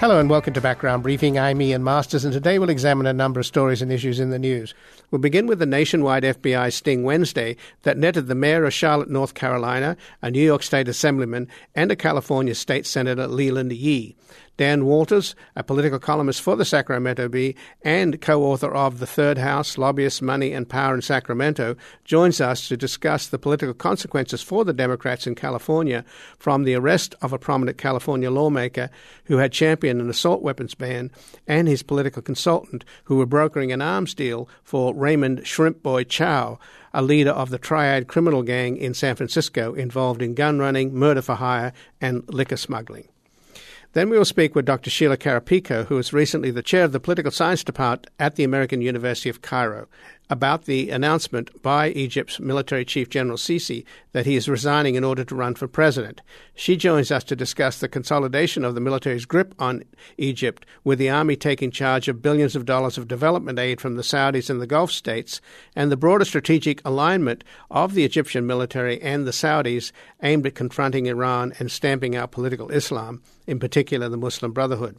Hello and welcome to Background Briefing. I'm Ian Masters, and today we'll examine a number of stories and issues in the news. We'll begin with the nationwide FBI sting Wednesday that netted the mayor of Charlotte, North Carolina, a New York State assemblyman, and a California state senator, Leland Yee. Dan Walters, a political columnist for the Sacramento Bee and co-author of The Third House, Lobbyists, Money and Power in Sacramento, joins us to discuss the political consequences for the Democrats in California from the arrest of a prominent California lawmaker who had championed an assault weapons ban and his political consultant who were brokering an arms deal for Raymond Shrimp Boy Chow, a leader of the triad criminal gang in San Francisco involved in gun running, murder for hire, and liquor smuggling. Then we will speak with Dr. Sheila Carapico, who is recently the chair of the Political Science Department at the American University of Cairo, about the announcement by Egypt's military chief General Sisi that he is resigning in order to run for president. She joins us to discuss the consolidation of the military's grip on Egypt, with the army taking charge of billions of dollars of development aid from the Saudis and the Gulf states, and the broader strategic alignment of the Egyptian military and the Saudis aimed at confronting Iran and stamping out political Islam, in particular the Muslim Brotherhood.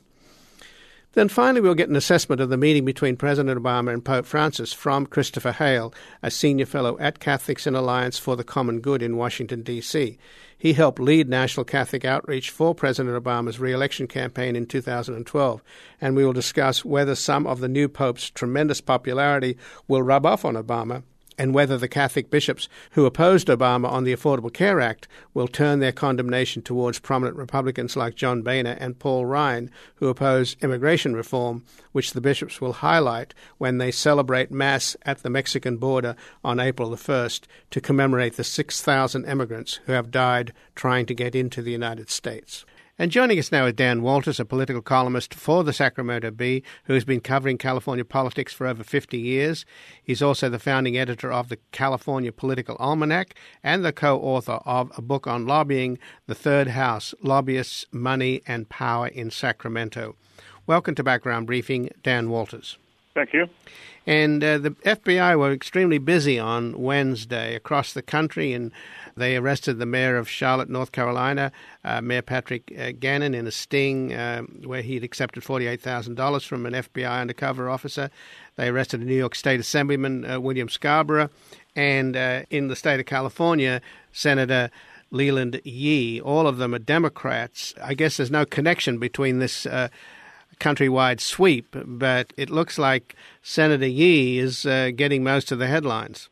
Then finally we'll get an assessment of the meeting between President Obama and Pope Francis from Christopher Hale, a senior fellow at Catholics in Alliance for the Common Good in Washington, D.C. He helped lead National Catholic Outreach for President Obama's re-election campaign in 2012, and we will discuss whether some of the new Pope's tremendous popularity will rub off on Obama, and whether the Catholic bishops who opposed Obama on the Affordable Care Act will turn their condemnation towards prominent Republicans like John Boehner and Paul Ryan, who oppose immigration reform, which the bishops will highlight when they celebrate Mass at the Mexican border on April the 1st to commemorate the 6,000 immigrants who have died trying to get into the United States. And joining us now is Dan Walters, a political columnist for the Sacramento Bee, who has been covering California politics for over 50 years. He's also the founding editor of the California Political Almanac and the co-author of a book on lobbying, The Third House, Lobbyists, Money and Power in Sacramento. Welcome to Background Briefing, Dan Walters. Thank you. And the FBI were extremely busy on Wednesday across the country, and they arrested the mayor of Charlotte, North Carolina, Mayor Patrick Gannon, in a sting where he'd accepted $48,000 from an FBI undercover officer. They arrested a New York State Assemblyman, William Scarborough, and in the state of California, Senator Leland Yee. All of them are Democrats. I guess there's no connection between this countrywide sweep, but it looks like Senator Yee is getting most of the headlines.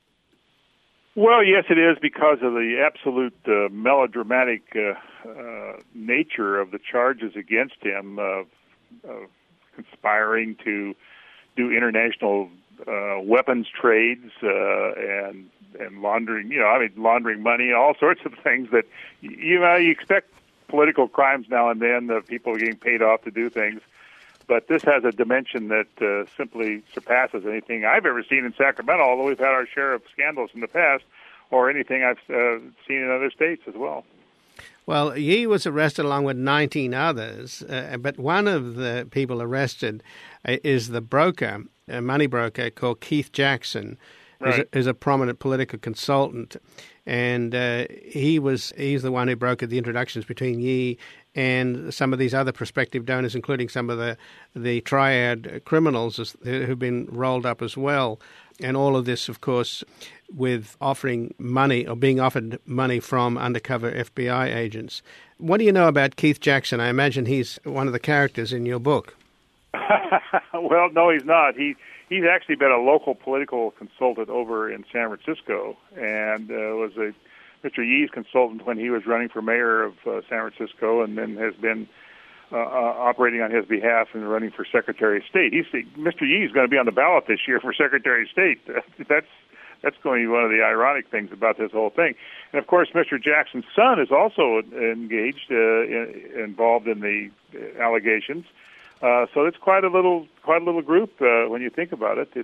Well, yes, it is, because of the absolute melodramatic nature of the charges against him of conspiring to do international weapons trades and laundering, laundering money, all sorts of things that you expect political crimes now and then, people getting paid off to do things. But this has a dimension that simply surpasses anything I've ever seen in Sacramento, although we've had our share of scandals in the past, or anything I've seen in other states as well. Well, Yee was arrested along with 19 others, but one of the people arrested is the broker, a money broker called Keith Jackson, right, who's a prominent political consultant. And he's the one who brokered the introductions between Yee and some of these other prospective donors, including some of the triad criminals who've been rolled up as well. And all of this, of course, with offering money or being offered money from undercover FBI agents. What do you know about Keith Jackson? I imagine he's one of the characters in your book. Well, no, he's not. He's actually been a local political consultant over in San Francisco, and was Mr. Yee's consultant when he was running for mayor of San Francisco, and then has been operating on his behalf and running for Secretary of State. Mr. Yee is going to be on the ballot this year for Secretary of State. That's going to be one of the ironic things about this whole thing. And of course, Mr. Jackson's son is also engaged, involved in the allegations. So it's quite a little group when you think about it.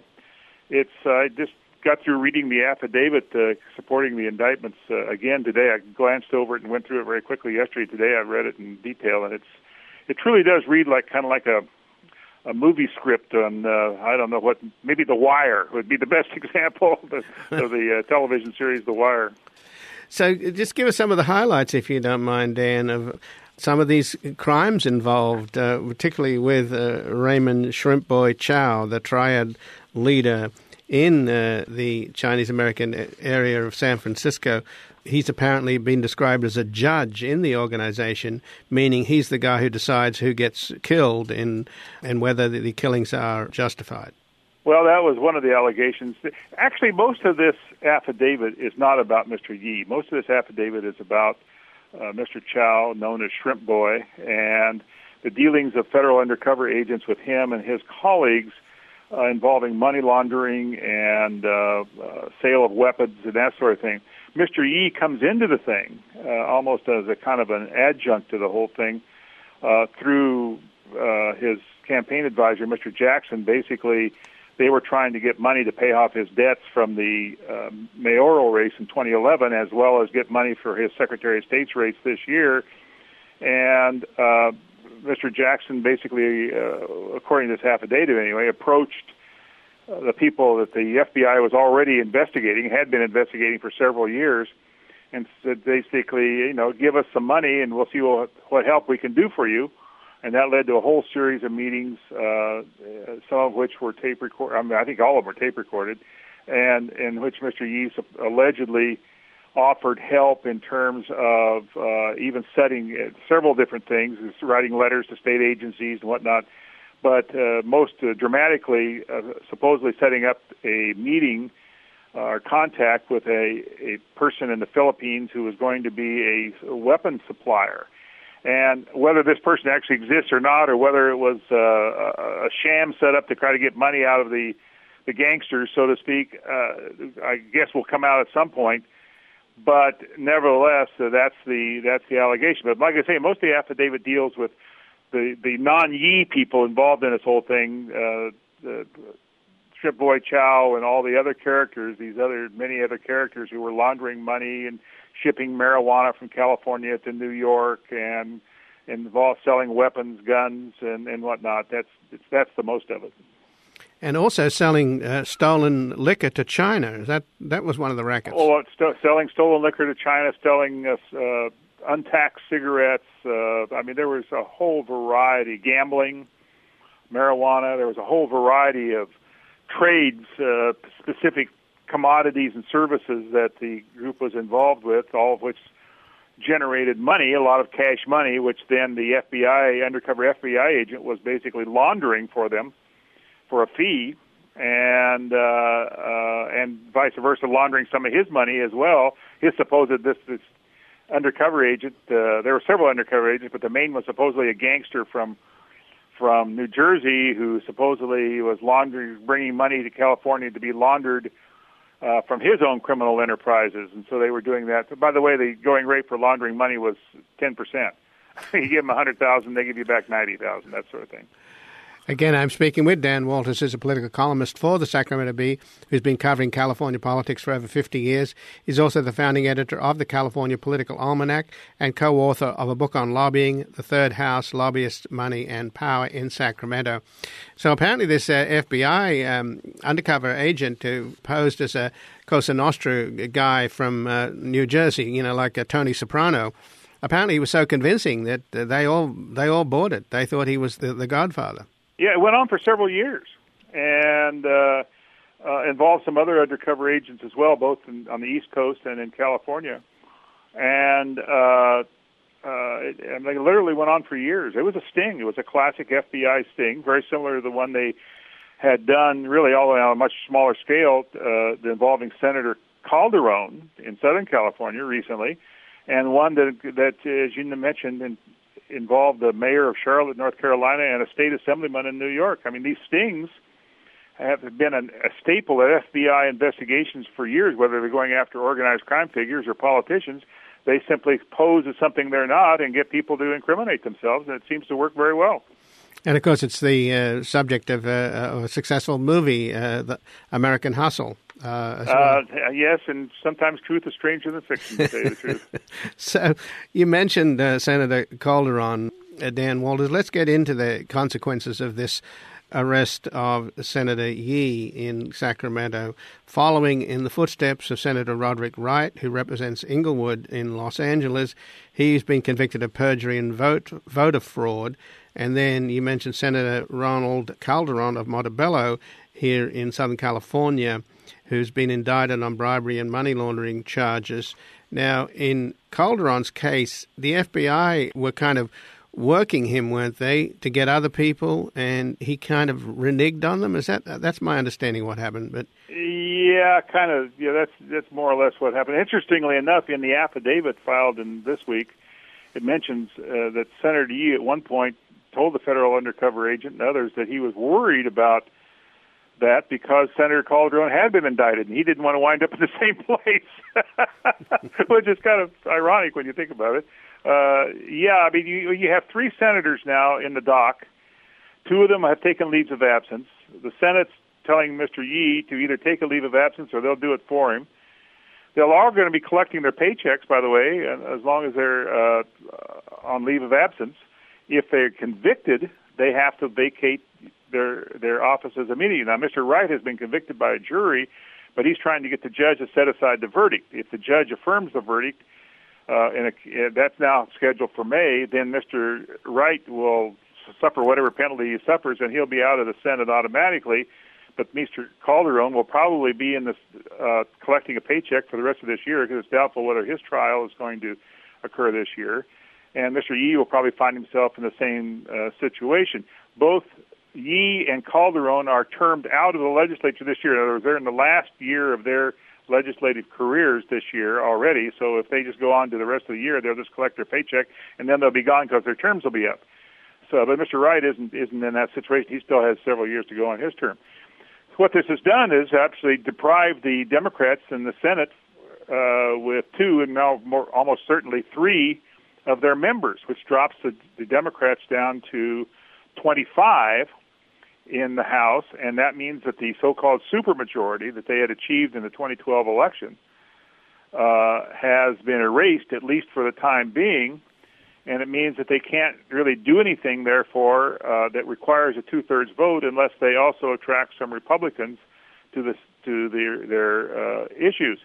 I just got through reading the affidavit supporting the indictments again today. I glanced over it and went through it very quickly yesterday. Today I read it in detail, and it truly does read kind of like a movie script on I don't know what, maybe The Wire would be the best example of the television series The Wire. So just give us some of the highlights, if you don't mind, Dan, of some of these crimes involved, particularly with Raymond Shrimp Boy Chow, the triad leader in the Chinese-American area of San Francisco. He's apparently been described as a judge in the organization, meaning he's the guy who decides who gets killed and whether the killings are justified. Well, that was one of the allegations. Actually, most of this affidavit is not about Mr. Yi. Most of this affidavit is about Mr. Chow, known as Shrimp Boy, and the dealings of federal undercover agents with him and his colleagues involving money laundering and sale of weapons and that sort of thing. Mr. Yi comes into the thing almost as a kind of an adjunct to the whole thing through his campaign advisor, Mr. Jackson. Basically, they were trying to get money to pay off his debts from the mayoral race in 2011, as well as get money for his Secretary of State's race this year. And Mr. Jackson basically, according to this affidavit anyway, approached the people that the FBI was already investigating, had been investigating for several years, and said basically, give us some money and we'll see what help we can do for you. And that led to a whole series of meetings, some of which were tape recorded. I mean, I think all of them were tape recorded, and in which Mr. Yi allegedly offered help in terms of even setting several different things, writing letters to state agencies and whatnot. But most dramatically, supposedly setting up a meeting or contact with a person in the Philippines who was going to be a weapons supplier. And whether this person actually exists or not, or whether it was a sham set up to try to get money out of the gangsters, so to speak, I guess will come out at some point. But nevertheless, that's the allegation. But like I say, most of the affidavit deals with the non-Yi people involved in this whole thing, the Shrimp Boy Chow and all the other characters, many other characters who were laundering money and shipping marijuana from California to New York and involved selling weapons, guns, and whatnot. That's the most of it. And also selling stolen liquor to China. That was one of the rackets. Oh, selling stolen liquor to China, selling untaxed cigarettes. There was a whole variety. Gambling, marijuana. There was a whole variety of trades, specific commodities and services that the group was involved with, all of which generated money, a lot of cash money, which then the undercover FBI agent was basically laundering for them for a fee, and vice versa, laundering some of his money as well. His supposed this undercover agent, there were several undercover agents, but the main was supposedly a gangster from New Jersey who supposedly was bringing money to California to be laundered from his own criminal enterprises, and so they were doing that. By the way, the going rate for laundering money was 10%. You give them $100,000, they give you back $90,000, that sort of thing. Again, I'm speaking with Dan Walters, who's a political columnist for the Sacramento Bee, who's been covering California politics for over 50 years. He's also the founding editor of the California Political Almanac and co-author of a book on lobbying, The Third House, Lobbyists, Money and Power in Sacramento. So apparently this FBI undercover agent who posed as a Cosa Nostra guy from New Jersey, like Tony Soprano, apparently he was so convincing that they all bought it. They thought he was the godfather. Yeah, it went on for several years, and involved some other undercover agents as well, both on the East Coast and in California. And they literally went on for years. It was a sting. It was a classic FBI sting, very similar to the one they had done, really all on a much smaller scale, involving Senator Calderon in Southern California recently, and one that as you mentioned, involved the mayor of Charlotte, North Carolina, and a state assemblyman in New York. I mean, these stings have been a staple at FBI investigations for years, whether they're going after organized crime figures or politicians. They simply pose as something they're not and get people to incriminate themselves, and it seems to work very well. And, of course, it's the subject of a successful movie, The American Hustle. As well. Yes, and sometimes truth is stranger than fiction, to tell you the truth. So you mentioned Senator Calderon. Dan Walters. Let's get into the consequences of this arrest of Senator Yee in Sacramento, following in the footsteps of Senator Roderick Wright, who represents Inglewood in Los Angeles. He's been convicted of perjury and voter fraud. And then you mentioned Senator Ronald Calderon of Montebello here in Southern California, who's been indicted on bribery and money laundering charges. Now, in Calderon's case, the FBI were kind of working him, weren't they, to get other people, and he kind of reneged on them? That's my understanding what happened, but yeah, kind of. Yeah, that's more or less what happened. Interestingly enough, in the affidavit filed in this week, it mentions that Senator Yee at one point told the federal undercover agent and others that he was worried about that because Senator Calderon had been indicted and he didn't want to wind up in the same place, which is kind of ironic when you think about it. Yeah, I mean, you have three senators now in the dock. Two of them have taken leaves of absence. The Senate's telling Mr. Yee to either take a leave of absence or they'll do it for him. They're all going to be collecting their paychecks, by the way, as long as they're on leave of absence. If they're convicted, they have to vacate their offices immediately. Now, Mr. Wright has been convicted by a jury, but he's trying to get the judge to set aside the verdict. If the judge affirms the verdict, and that's now scheduled for May, then Mr. Wright will suffer whatever penalty he suffers, and he'll be out of the Senate automatically. But Mr. Calderon will probably be in this collecting a paycheck for the rest of this year because it's doubtful whether his trial is going to occur this year. And Mr. Yee will probably find himself in the same situation. Both Yee and Calderon are termed out of the legislature this year. In other words, they're in the last year of their legislative careers this year already. So if they just go on to the rest of the year, they'll just collect their paycheck, and then they'll be gone because their terms will be up. So, but Mr. Wright isn't in that situation. He still has several years to go on his term. What this has done is actually deprive the Democrats in the Senate with two and now almost certainly three of their members, which drops the Democrats down to 25 in the House, and that means that the so-called supermajority that they had achieved in the 2012 election has been erased, at least for the time being, and it means that they can't really do anything, therefore, that requires a two-thirds vote unless they also attract some Republicans to their issues.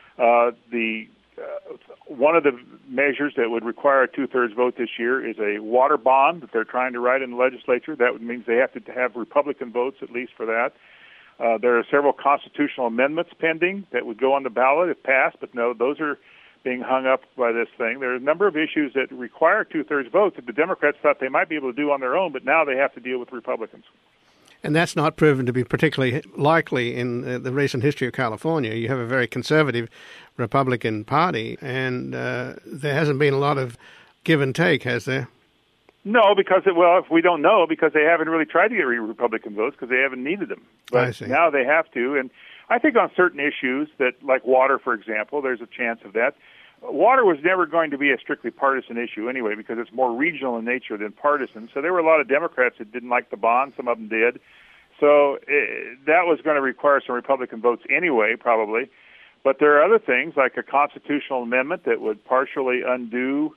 One of the measures that would require a two-thirds vote this year is a water bond that they're trying to write in the legislature. That means they have to have Republican votes at least for that. There are several constitutional amendments pending that would go on the ballot if passed, but no, those are being hung up by this thing. There are a number of issues that require two-thirds votes that the Democrats thought they might be able to do on their own, but now they have to deal with Republicans. And that's not proven to be particularly likely in the recent history of California. You have a very conservative Republican Party, and there hasn't been a lot of give and take, has there? No, because, if we don't know, because they haven't really tried to get Republican votes because they haven't needed them. But now they have to, and I think on certain issues that, like water, for example, there's a chance of that. Water was never going to be a strictly partisan issue anyway because it's more regional in nature than partisan. So there were a lot of Democrats that didn't like the bond. Some of them did. So that was going to require some Republican votes anyway, probably. But there are other things like a constitutional amendment that would partially undo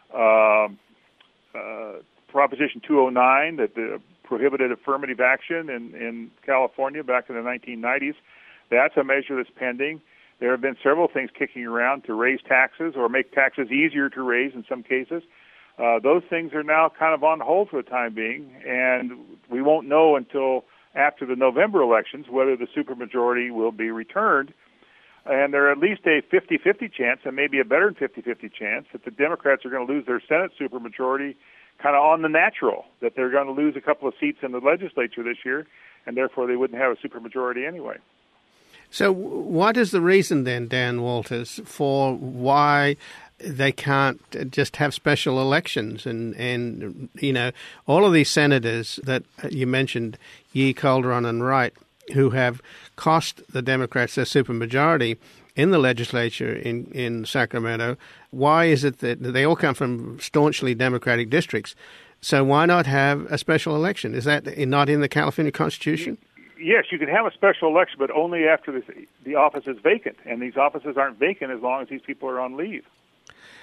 Proposition 209 that prohibited affirmative action in California back in the 1990s. That's a measure that's pending. There have been several things kicking around to raise taxes or make taxes easier to raise in some cases. Those things are now kind of on hold for the time being, and we won't know until after the November elections whether the supermajority will be returned. And there are at least a 50-50 chance, and maybe a better than 50-50 chance, that the Democrats are going to lose their Senate supermajority kind of on the natural, that they're going to lose a couple of seats in the legislature this year, and therefore they wouldn't have a supermajority anyway. So what is the reason then, Dan Walters, for why they can't just have special elections? And you know, all of these senators that you mentioned, Yee, Calderon, and Wright, who have cost the Democrats their supermajority in the legislature in Sacramento, why is it that they all come from staunchly Democratic districts? So why not have a special election? Is that not in the California Constitution? Yes, you can have a special election, but only after the office is vacant. And these offices aren't vacant as long as these people are on leave.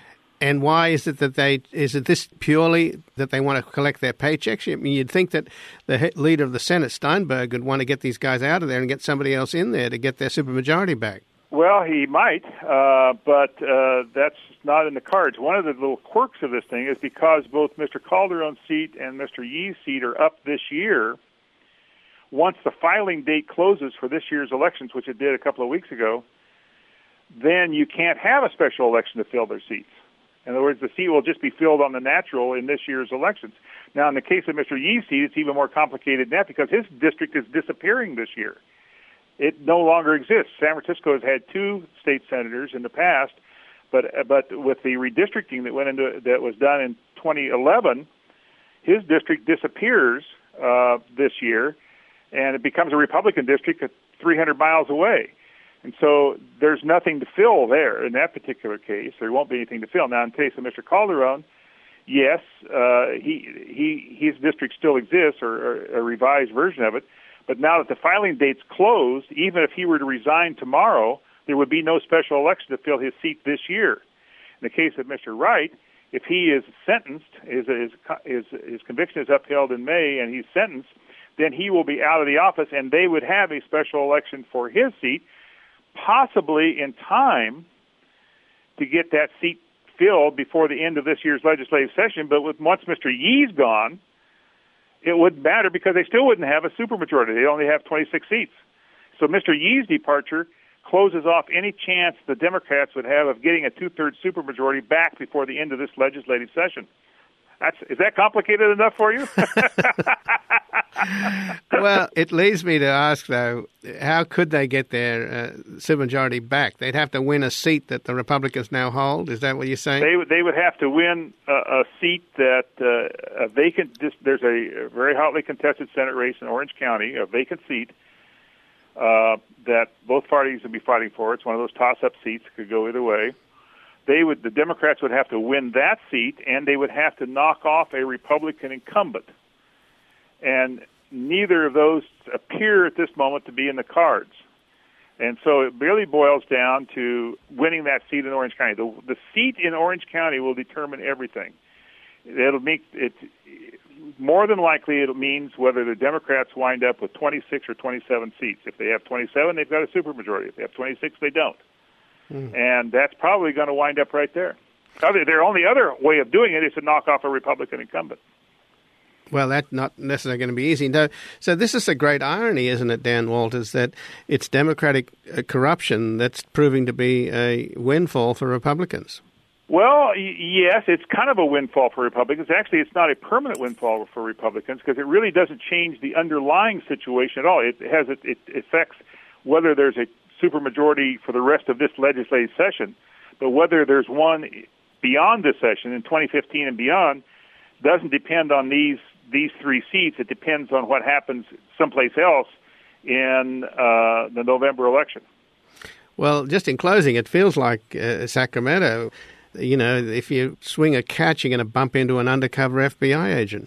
And why is it that is it this purely that they want to collect their paychecks? I mean, you'd think that the leader of the Senate, Steinberg, would want to get these guys out of there and get somebody else in there to get their supermajority back. Well, he might, but that's not in the cards. One of the little quirks of this thing is because both Mr. Calderon's seat and Mr. Yee's seat are up this year, once the filing date closes for this year's elections, which it did a couple of weeks ago, then you can't have a special election to fill their seats. In other words, the seat will just be filled on the natural in this year's elections. Now, in the case of Mr. Yee's seat, it's even more complicated than that because his district is disappearing this year. It no longer exists. San Francisco has had 2 state senators in the past, but with the redistricting that was done in 2011, his district disappears this year, and it becomes a Republican district 300 miles away. And so there's nothing to fill there in that particular case. There won't be anything to fill. Now, in the case of Mr. Calderon, yes, his district still exists, or a revised version of it. But now that the filing date's closed, even if he were to resign tomorrow, there would be no special election to fill his seat this year. In the case of Mr. Wright, if he is sentenced, his conviction is upheld in May, and he's sentenced, then he will be out of the office, and they would have a special election for his seat, possibly in time to get that seat filled before the end of this year's legislative session. But once Mr. Yee's gone, it wouldn't matter because they still wouldn't have a supermajority. They only have 26 seats. So Mr. Yee's departure closes off any chance the Democrats would have of getting a 2/3 supermajority back before the end of this legislative session. Is that complicated enough for you? Well, it leads me to ask, though, how could they get their supermajority back? They'd have to win a seat that the Republicans now hold. Is that what you're saying? They would have to win a seat that a vacant. There's a very hotly contested Senate race in Orange County, a vacant seat that both parties would be fighting for. It's one of those toss-up seats. Could go either way. The Democrats would have to win that seat, and they would have to knock off a Republican incumbent. And neither of those appear at this moment to be in the cards. And so it really boils down to winning that seat in Orange County. The seat in Orange County will determine everything. It'll make it more than likely. It means whether the Democrats wind up with 26 or 27 seats. If they have 27, they've got a supermajority. If they have 26, they don't. And that's probably going to wind up right there. Their only other way of doing it is to knock off a Republican incumbent. Well, that's not necessarily going to be easy. No. So this is a great irony, isn't it, Dan Walters, that it's Democratic corruption that's proving to be a windfall for Republicans? Well, yes, it's kind of a windfall for Republicans. Actually, it's not a permanent windfall for Republicans because it really doesn't change the underlying situation at all. It affects whether there's a supermajority for the rest of this legislative session, but whether there's one beyond this session in 2015 and beyond doesn't depend on these 3 seats. It depends on what happens someplace else in the November election. Well, just in closing, it feels like Sacramento, you know, if you swing a catch, you're going to bump into an undercover FBI agent.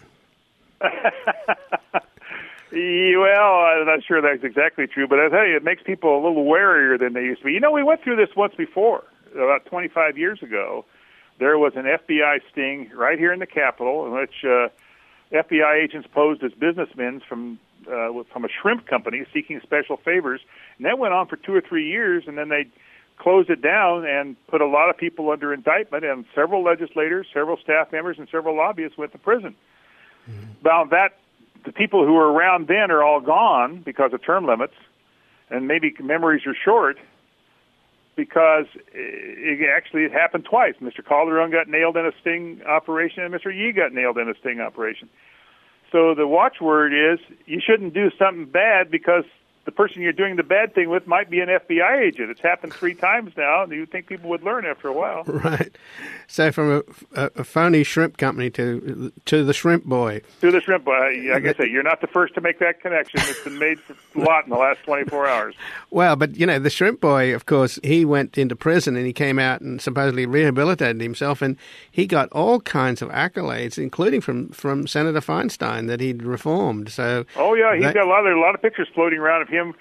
Well, I'm not sure that's exactly true, but I tell you, it makes people a little warier than they used to be. You know, we went through this once before, about 25 years ago. There was an FBI sting right here in the Capitol in which FBI agents posed as businessmen from a shrimp company seeking special favors, and that went on for 2 or 3 years, and then they closed it down and put a lot of people under indictment, and several legislators, several staff members, and several lobbyists went to prison. Now, the people who were around then are all gone because of term limits, and maybe memories are short because it happened twice. Mr. Calderon got nailed in a sting operation, and Mr. Yee got nailed in a sting operation. So the watchword is you shouldn't do something bad because the person you're doing the bad thing with might be an FBI agent. It's happened 3 times now, and you'd think people would learn after a while. Right. So from a phony shrimp company to the shrimp boy. To the shrimp boy. Like I say, you're not the first to make that connection. It's been made a lot in the last 24 hours. Well, but, you know, the shrimp boy, of course, he went into prison and he came out and supposedly rehabilitated himself, and he got all kinds of accolades, including from Senator Feinstein, that he'd reformed. So, oh, yeah, he's got a lot of pictures floating around of him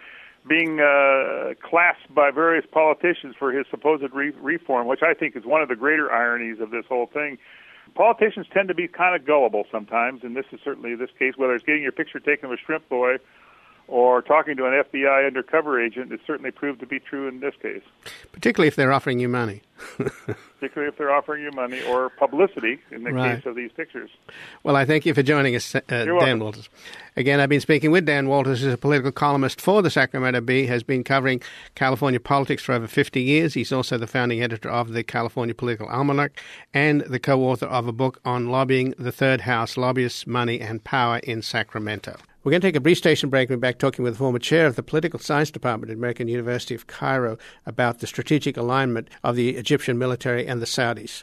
being clasped by various politicians for his supposed reform, which I think is one of the greater ironies of this whole thing. Politicians tend to be kind of gullible sometimes, and this is certainly this case, whether it's getting your picture taken with Shrimp Boy or talking to an FBI undercover agent. It certainly proved to be true in this case. Particularly if they're offering you money. Particularly if they're offering you money or publicity in the case of these pictures. Well, I thank you for joining us, Dan Walters. Again, I've been speaking with Dan Walters, who's a political columnist for the Sacramento Bee, has been covering California politics for over 50 years. He's also the founding editor of the California Political Almanac and the co-author of a book on lobbying the Third House, Lobbyists, Money and Power in Sacramento. We're going to take a brief station break. We're back talking with the former chair of the Political Science Department at American University of Cairo about the strategic alignment of the Egyptian military and the Saudis.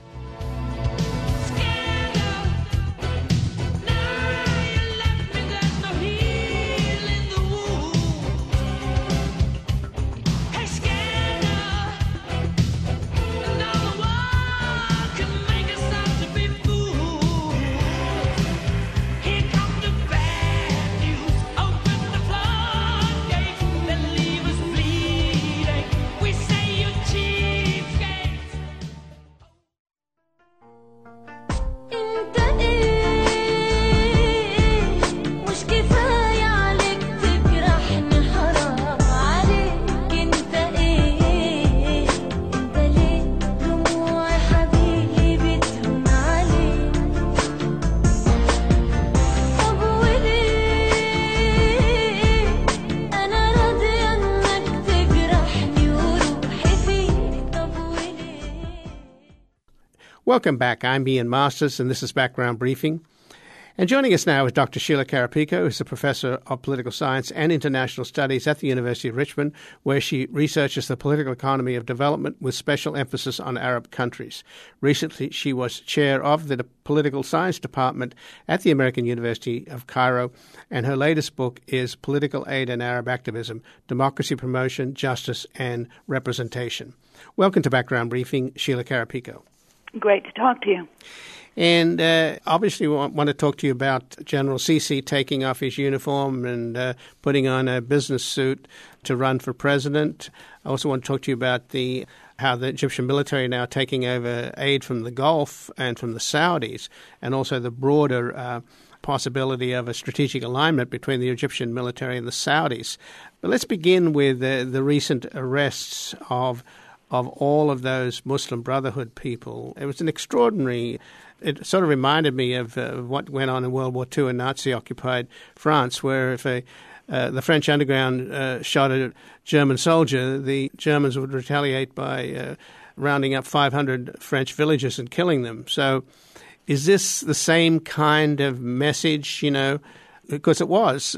Welcome back. I'm Ian Masters, and this is Background Briefing. And joining us now is Dr. Sheila Carapico, who's a professor of political science and international studies at the University of Richmond, where she researches the political economy of development with special emphasis on Arab countries. Recently, she was chair of the political science department at the American University of Cairo, and her latest book is Political Aid and Arab Activism, Democracy Promotion, Justice and Representation. Welcome to Background Briefing, Sheila Carapico. Great to talk to you. And obviously we want to talk to you about General Sisi taking off his uniform and putting on a business suit to run for president. I also want to talk to you about how the Egyptian military are now taking over aid from the Gulf and from the Saudis, and also the broader possibility of a strategic alignment between the Egyptian military and the Saudis. But let's begin with the recent arrests of all of those Muslim Brotherhood people. It was an extraordinary. It sort of reminded me of what went on in World War II in Nazi-occupied France, where if the French underground shot a German soldier, the Germans would retaliate by rounding up 500 French villages and killing them. So is this the same kind of message, Because it was.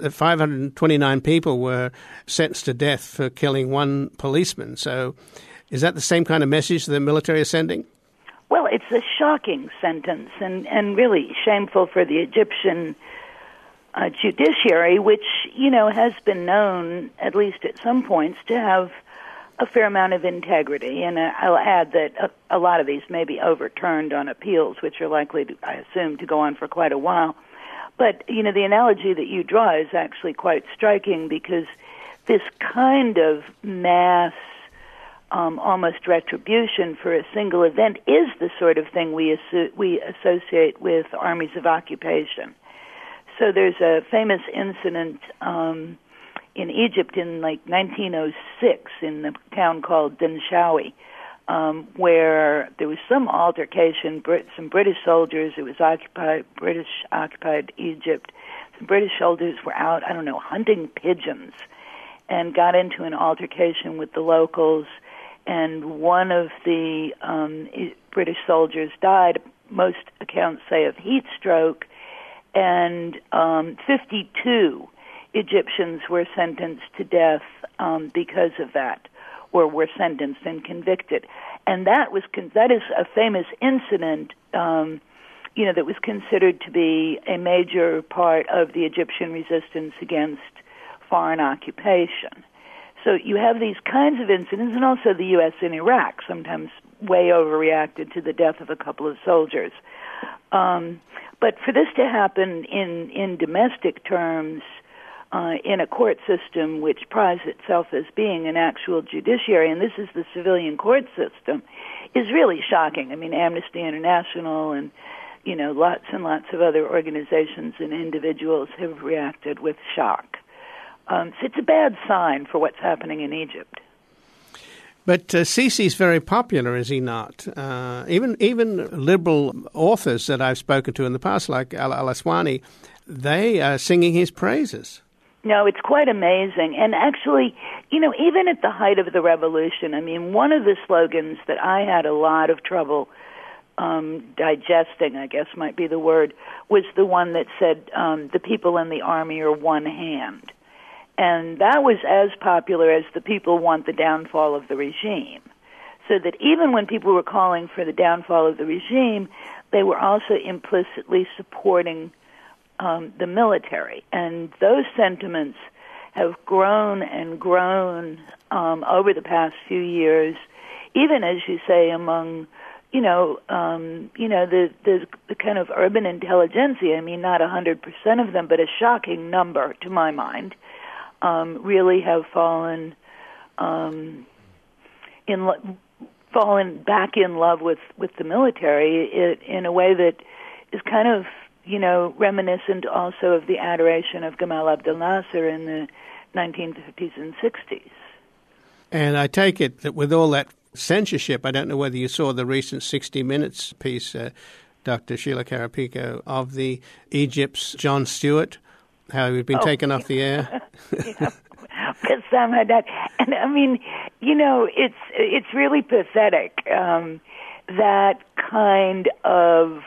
529 people were sentenced to death for killing one policeman. So is that the same kind of message the military is sending? Well, it's a shocking sentence and really shameful for the Egyptian judiciary, which, has been known, at least at some points, to have a fair amount of integrity. And I'll add that a lot of these may be overturned on appeals, which are likely, I assume, to go on for quite a while. But, the analogy that you draw is actually quite striking, because this kind of mass almost retribution for a single event is the sort of thing we associate with armies of occupation. So there's a famous incident in Egypt in 1906 in the town called Dinshawi, where there was some altercation. Some British soldiers, it was British occupied Egypt. Some British soldiers were out, hunting pigeons, and got into an altercation with the locals. And one of the British soldiers died, most accounts say of heat stroke, and 52 Egyptians were sentenced to death because of that, or were sentenced and convicted. And that is a famous incident, that was considered to be a major part of the Egyptian resistance against foreign occupation. So you have these kinds of incidents, and also the U.S. in Iraq sometimes way overreacted to the death of a couple of soldiers. But for this to happen in domestic terms, in a court system which prides itself as being an actual judiciary, and this is the civilian court system, is really shocking. I mean, Amnesty International and, lots and lots of other organizations and individuals have reacted with shock. So it's a bad sign for what's happening in Egypt. But Sisi's very popular, is he not? Even liberal authors that I've spoken to in the past, like Al-Aswani, they are singing his praises. No, it's quite amazing. And actually, even at the height of the revolution, I mean, one of the slogans that I had a lot of trouble digesting, I guess might be the word, was the one that said, the people in the army are one hand. And that was as popular as the people want the downfall of the regime. So that even when people were calling for the downfall of the regime, they were also implicitly supporting the military. And those sentiments have grown and grown over the past few years, even, as you say, among, the kind of urban intelligentsia. I mean, not 100% of them, but a shocking number, to my mind, really have fallen back in love with the military in a way that is kind of, reminiscent also of the adoration of Gamal Abdel Nasser in the 1950s and 60s. And I take it that with all that censorship, I don't know whether you saw the recent 60 Minutes piece, Dr. Sheila Karapico, of the Egypt's Jon Stewart, how he'd been taken off the air. Some had that. And I mean, it's really pathetic, that kind of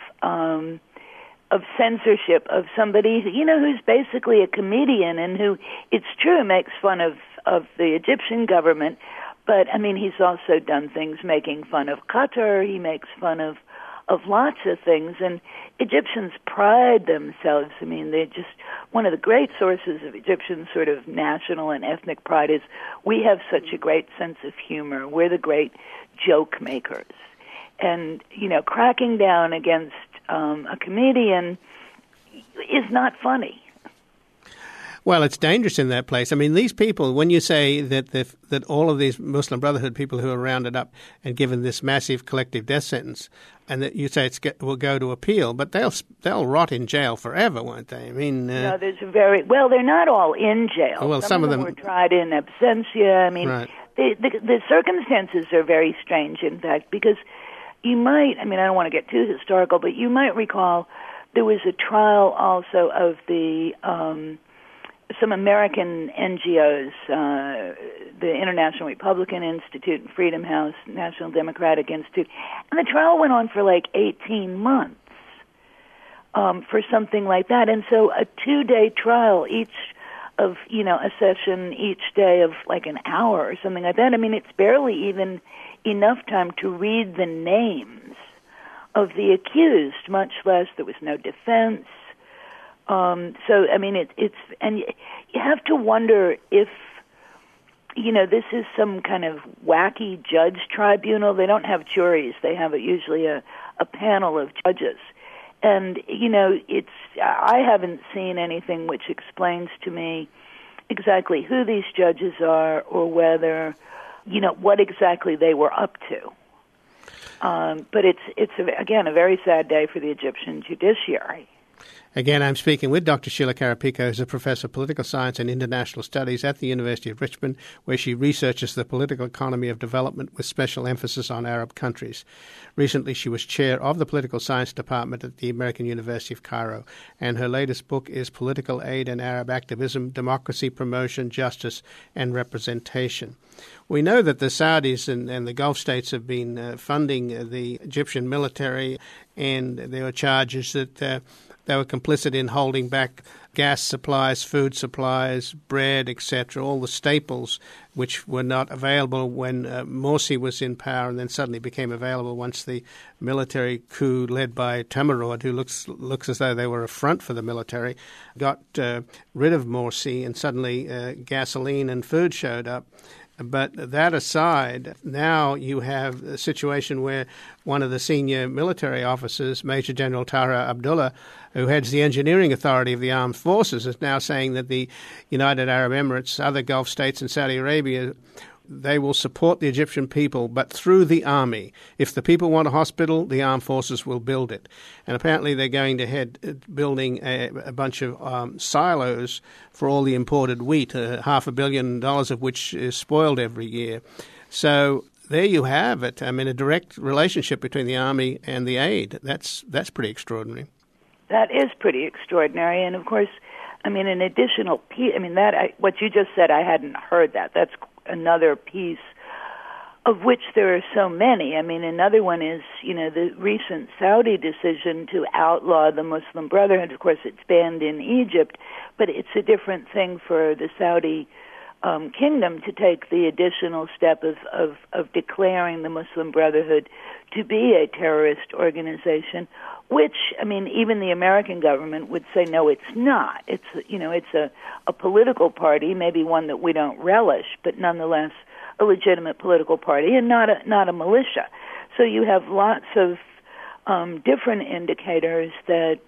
censorship of somebody, who's basically a comedian and who, it's true, makes fun of the Egyptian government, but, I mean, he's also done things making fun of Qatar, he makes fun of lots of things, and Egyptians pride themselves. I mean, they're just, one of the great sources of Egyptian sort of national and ethnic pride is we have such a great sense of humor. We're the great joke makers. And, cracking down against a comedian is not funny. Well, it's dangerous in that place. I mean, these people, when you say that all of these Muslim Brotherhood people who are rounded up and given this massive collective death sentence, and that you say will go to appeal, but they'll rot in jail forever, won't they? I mean, no, they're not all in jail. Well, some of them were tried in absentia. I mean, right. The circumstances are very strange, in fact, because you might, I mean, I don't want to get too historical, but you might recall there was a trial also of the some American NGOs, the International Republican Institute and Freedom House, National Democratic Institute, and the trial went on for like 18 months for something like that. And so a 2-day trial, each of, a session each day of like an hour or something like that. I mean, it's barely even enough time to read the names of the accused, much less there was no defense. So, I mean, it's, and you have to wonder if, this is some kind of wacky judge tribunal. They don't have juries. They have usually a panel of judges. And, I haven't seen anything which explains to me exactly who these judges are or whether, what exactly they were up to. But it's again, a very sad day for the Egyptian judiciary. Again, I'm speaking with Dr. Sheila Karapico, who's a professor of political science and international studies at the University of Richmond, where she researches the political economy of development with special emphasis on Arab countries. Recently, she was chair of the political science department at the American University of Cairo, and her latest book is Political Aid and Arab Activism, Democracy, Promotion, Justice, and Representation. We know that the Saudis and the Gulf states have been funding the Egyptian military, and there were charges that they were complicit in holding back gas supplies, food supplies, bread, etc., all the staples which were not available when Morsi was in power and then suddenly became available once the military coup led by Tamarod, who looks as though they were a front for the military, got rid of Morsi, and suddenly gasoline and food showed up. But that aside, now you have a situation where one of the senior military officers, Major General Tara Abdullah, who heads the engineering authority of the armed forces, is now saying that the United Arab Emirates, other Gulf states and Saudi Arabia, they will support the Egyptian people, but through the army. If the people want a hospital, the armed forces will build it. And apparently they're going to head building a bunch of silos for all the imported wheat, $500 million of which is spoiled every year. So there you have it. I mean, a direct relationship between the army and the aid. That's pretty extraordinary. That is pretty extraordinary. And, of course, I mean, an additional piece, what you just said, I hadn't heard that. That's another piece of which there are so many. I mean, another one is, the recent Saudi decision to outlaw the Muslim Brotherhood. Of course, it's banned in Egypt, but it's a different thing for the Saudi kingdom to take the additional step of declaring the Muslim Brotherhood to be a terrorist organization, which, I mean, even the American government would say, no, it's not. It's a political party, maybe one that we don't relish, but nonetheless a legitimate political party and not a militia. So you have lots of different indicators that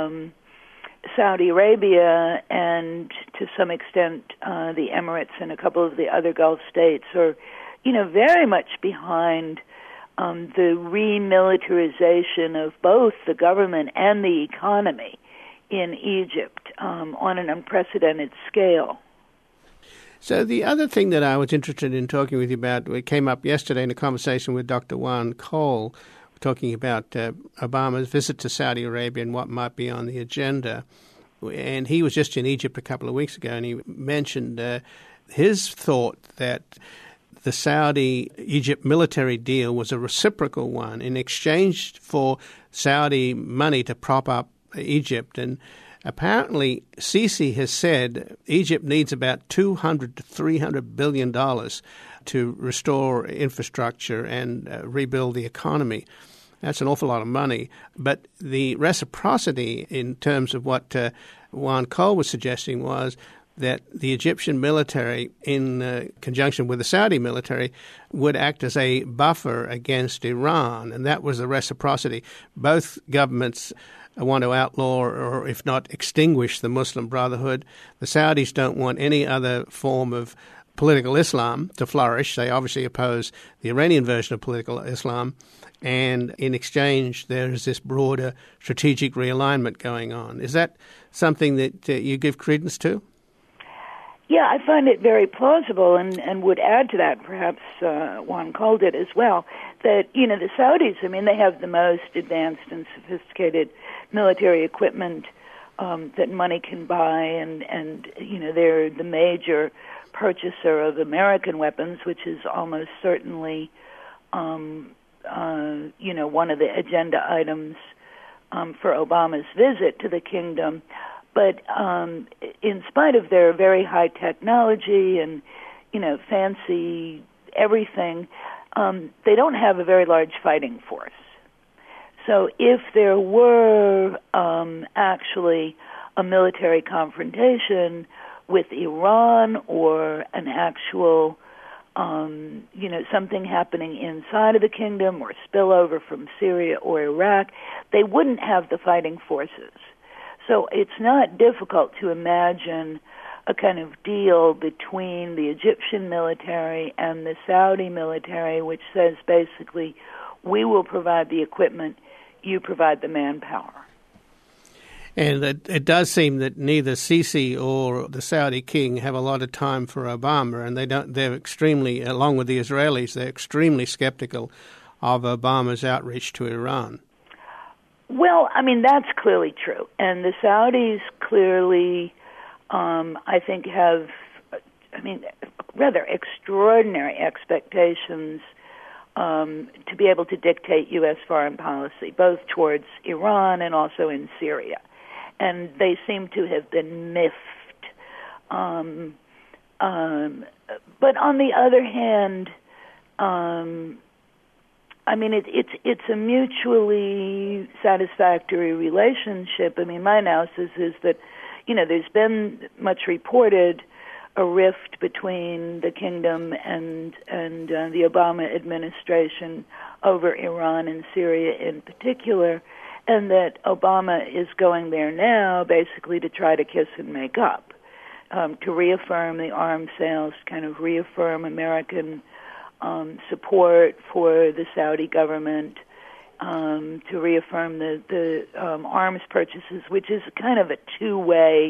Saudi Arabia and to some extent the Emirates and a couple of the other Gulf states are, very much behind the remilitarization of both the government and the economy in Egypt on an unprecedented scale. So the other thing that I was interested in talking with you about, it came up yesterday in a conversation with Dr. Juan Cole, talking about Obama's visit to Saudi Arabia and what might be on the agenda. And he was just in Egypt a couple of weeks ago, and he mentioned his thought that the Saudi-Egypt military deal was a reciprocal one in exchange for Saudi money to prop up Egypt. And apparently Sisi has said Egypt needs about $200 to $300 billion to restore infrastructure and rebuild the economy. That's an awful lot of money. But the reciprocity in terms of what Juan Cole was suggesting was that the Egyptian military, in conjunction with the Saudi military, would act as a buffer against Iran, and that was the reciprocity. Both governments want to outlaw or, if not, extinguish the Muslim Brotherhood. The Saudis don't want any other form of political Islam to flourish. They obviously oppose the Iranian version of political Islam. And in exchange, there is this broader strategic realignment going on. Is that something that you give credence to? Yeah, I find it very plausible and would add to that, perhaps Juan Cole did as well, that, the Saudis, I mean, they have the most advanced and sophisticated military equipment that money can buy, and they're the major purchaser of American weapons, which is almost certainly, one of the agenda items for Obama's visit to the kingdom. But in spite of their very high technology and, fancy everything, they don't have a very large fighting force. So if there were actually a military confrontation with Iran or an actual, something happening inside of the kingdom or spillover from Syria or Iraq, they wouldn't have the fighting forces. So it's not difficult to imagine a kind of deal between the Egyptian military and the Saudi military, which says basically, we will provide the equipment, you provide the manpower. And it does seem that neither Sisi or the Saudi king have a lot of time for Obama, and they're extremely, along with the Israelis, they're extremely skeptical of Obama's outreach to Iran. Well, I mean, that's clearly true. And the Saudis clearly, I think, have, rather extraordinary expectations to be able to dictate U.S. foreign policy, both towards Iran and also in Syria. And they seem to have been miffed. But on the other hand, it's a mutually satisfactory relationship. I mean, my analysis is that, there's been much reported a rift between the kingdom and the Obama administration over Iran and Syria in particular, and that Obama is going there now basically to try to kiss and make up, to reaffirm the arms sales, kind of reaffirm American support for the Saudi government, to reaffirm the arms purchases, which is kind of a two-way,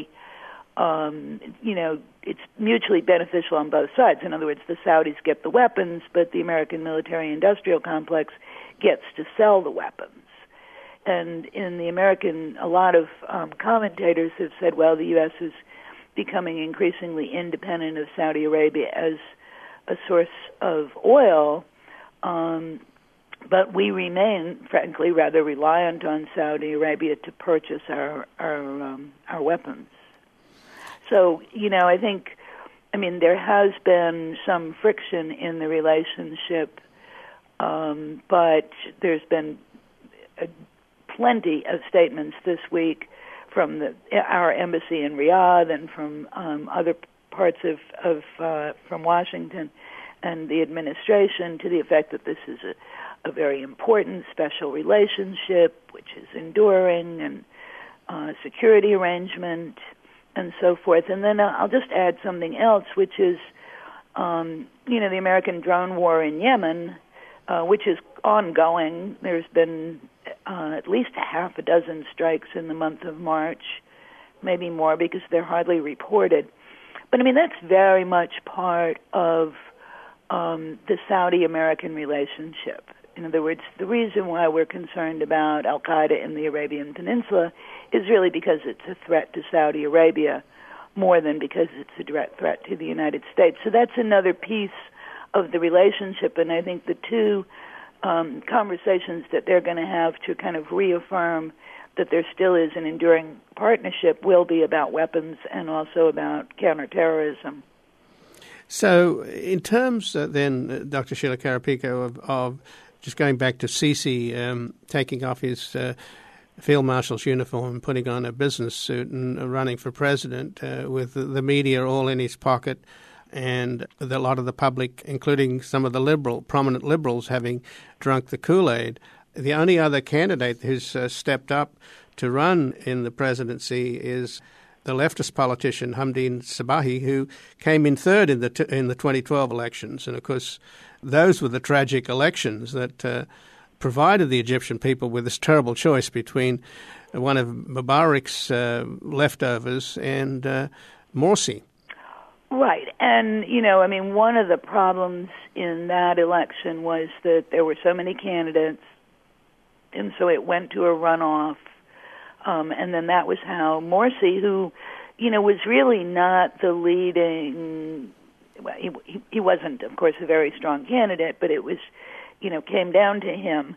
it's mutually beneficial on both sides. In other words, the Saudis get the weapons, but the American military-industrial complex gets to sell the weapons. And in the American, a lot of commentators have said, well, the U.S. is becoming increasingly independent of Saudi Arabia as a source of oil, but we remain, frankly, rather reliant on Saudi Arabia to purchase our weapons. So, there has been some friction in the relationship, but there's been plenty of statements this week from our embassy in Riyadh and from other parts from Washington and the administration to the effect that this is a very important special relationship, which is enduring, and security arrangement, and so forth. And then I'll just add something else, which is, the American drone war in Yemen, which is ongoing. There's been at least a half a dozen strikes in the month of March, maybe more because they're hardly reported. But, that's very much part of the Saudi-American relationship. In other words, the reason why we're concerned about al-Qaeda in the Arabian Peninsula is really because it's a threat to Saudi Arabia more than because it's a direct threat to the United States. So that's another piece of the relationship, and I think the two conversations that they're going to have to kind of reaffirm that there still is an enduring partnership will be about weapons and also about counterterrorism. So in terms then, Dr. Sheila Karapico, of just going back to Sisi taking off his field marshal's uniform and putting on a business suit and running for president with the media all in his pocket and a lot of the public, including some of the prominent liberals, having drunk the Kool-Aid. The only other candidate who's stepped up to run in the presidency is the leftist politician Hamdin Sabahi, who came in third in the 2012 elections. And, of course, those were the tragic elections that provided the Egyptian people with this terrible choice between one of Mubarak's leftovers and Morsi. Right. And, one of the problems in that election was that there were so many candidates, and so it went to a runoff. And then that was how Morsi, who, was really not the leading, well, he wasn't, of course, a very strong candidate, but it was, came down to him.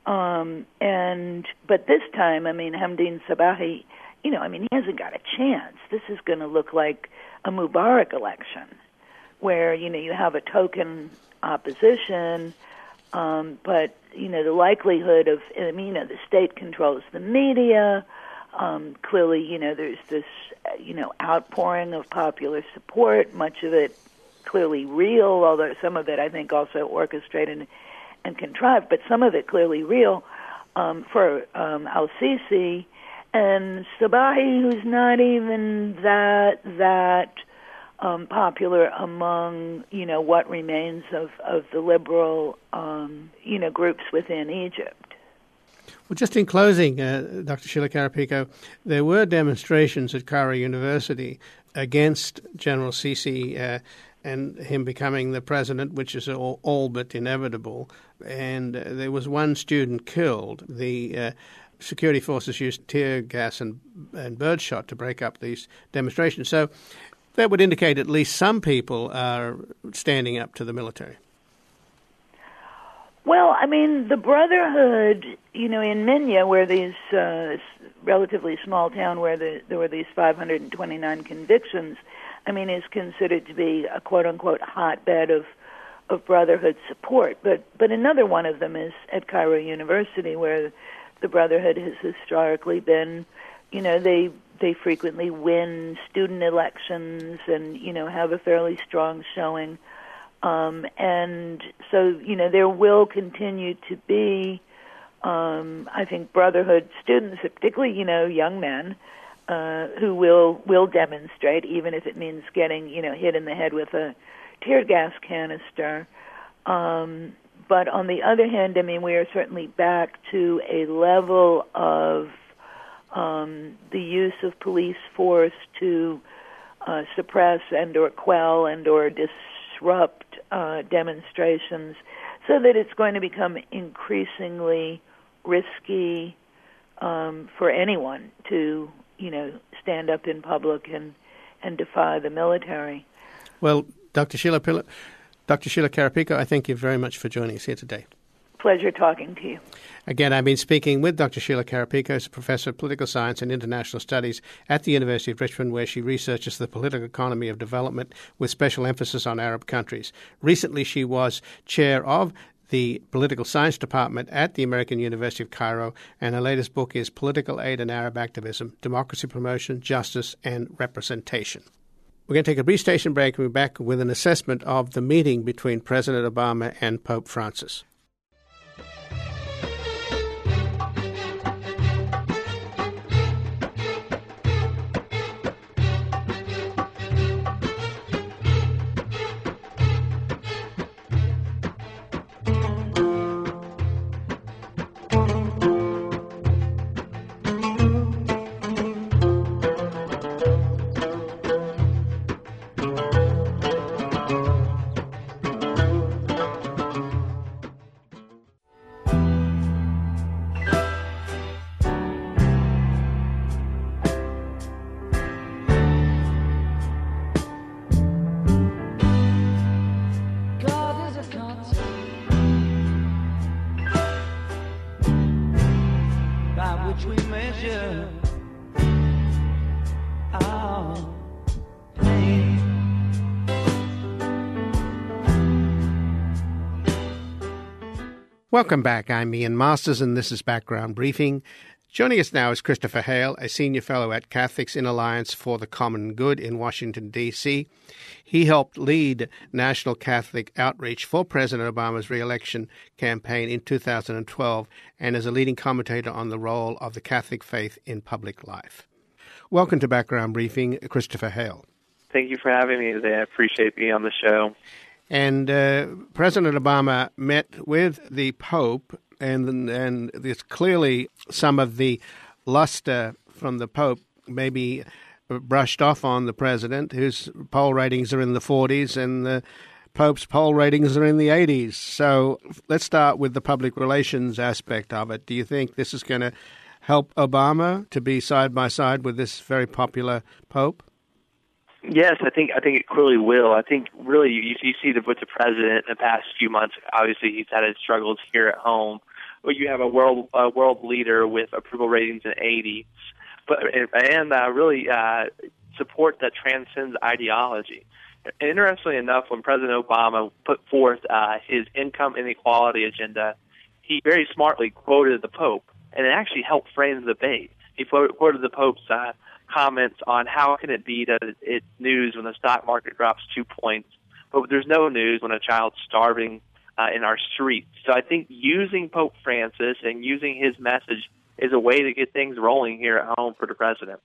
But this time, Hamdin Sabahi, he hasn't got a chance. This is going to look like a Mubarak election where, you have a token opposition, but, the likelihood of, the state controls the media. Clearly, there's this, outpouring of popular support, much of it clearly real, although some of it, I think, also orchestrated and contrived, but some of it clearly real for al-Sisi. And Sabahi, who's not even that popular among, what remains of the liberal, groups within Egypt. Well, just in closing, Dr. Sheila Karapico, there were demonstrations at Cairo University against General Sisi and him becoming the president, which is all but inevitable. And there was one student killed. The security forces used tear gas and birdshot to break up these demonstrations. So that would indicate at least some people are standing up to the military. Well, the Brotherhood, in Minya, where these relatively small town where there were these 529 convictions, is considered to be a quote-unquote hotbed of Brotherhood support. But another one of them is at Cairo University, where the Brotherhood has historically been, they they frequently win student elections and, have a fairly strong showing. And so, there will continue to be, I think, Brotherhood students, particularly, young men, who will demonstrate, even if it means getting, hit in the head with a tear gas canister. But on the other hand, we are certainly back to a level of the use of police force to suppress and or quell and or disrupt demonstrations, so that it's going to become increasingly risky for anyone to, stand up in public and defy the military. Well, Dr. Sheila Carapico, I thank you very much for joining us here today. Pleasure talking to you. Again, I've been speaking with Dr. Sheila Carapico, who's a professor of political science and international studies at the University of Richmond, where she researches the political economy of development with special emphasis on Arab countries. Recently, she was chair of the political science department at the American University of Cairo, and her latest book is Political Aid and Arab Activism, Democracy Promotion, Justice and Representation. We're going to take a brief station break and we're back with an assessment of the meeting between President Obama and Pope Francis. Welcome back. I'm Ian Masters, and this is Background Briefing. Joining us now is Christopher Hale, a senior fellow at Catholics in Alliance for the Common Good in Washington, D.C. He helped lead national Catholic outreach for President Obama's re-election campaign in 2012 and is a leading commentator on the role of the Catholic faith in public life. Welcome to Background Briefing, Christopher Hale. Thank you for having me today. I appreciate being on the show. And President Obama met with the Pope, and there's clearly some of the luster from the Pope maybe brushed off on the president, whose poll ratings are in the 40s, and the Pope's poll ratings are in the 80s. So let's start with the public relations aspect of it. Do you think this is going to help Obama to be side by side with this very popular Pope? Yes, I think it clearly will. I think really you see with the president in the past few months. Obviously, he's had his struggles here at home, but you have a world leader with approval ratings in 80s, and really support that transcends ideology. Interestingly enough, when President Obama put forth his income inequality agenda, he very smartly quoted the Pope, and it actually helped frame the debate. He quoted the Pope's comments on how can it be that it's news when the stock market drops 2 points, but there's no news when a child's starving in our streets. So I think using Pope Francis and using his message is a way to get things rolling here at home for the president.